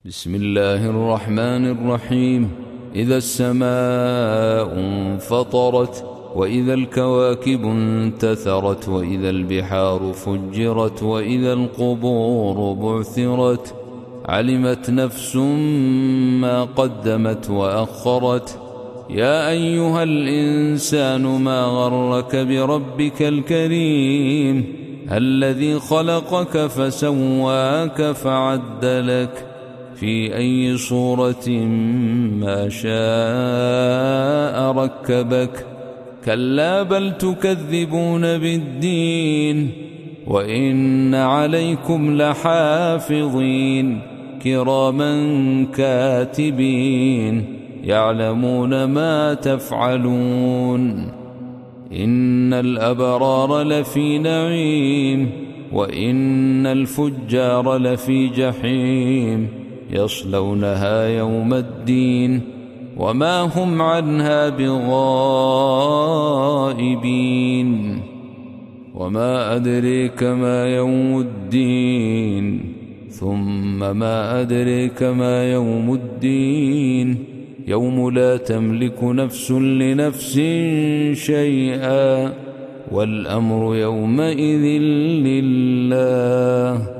بسم الله الرحمن الرحيم. إذا السماء انفطرت وإذا الكواكب انتثرت وإذا البحار فجرت وإذا القبور بعثرت علمت نفس ما قدمت وأخرت. يا أيها الإنسان ما غرك بربك الكريم الذي خلقك فسواك فعدلك في أي صورة ما شاء ركبك. كلا بل تكذبون بالدين وإن عليكم لحافظين كراما كاتبين يعلمون ما تفعلون. إن الأبرار لفي نعيم وإن الفجار لفي جحيم يصلونها يوم الدين وما هم عنها بغائبين. وما أدريك ما يوم الدين ثم ما أدريك ما يوم الدين يوم لا تملك نفس لنفس شيئا والأمر يومئذ لله.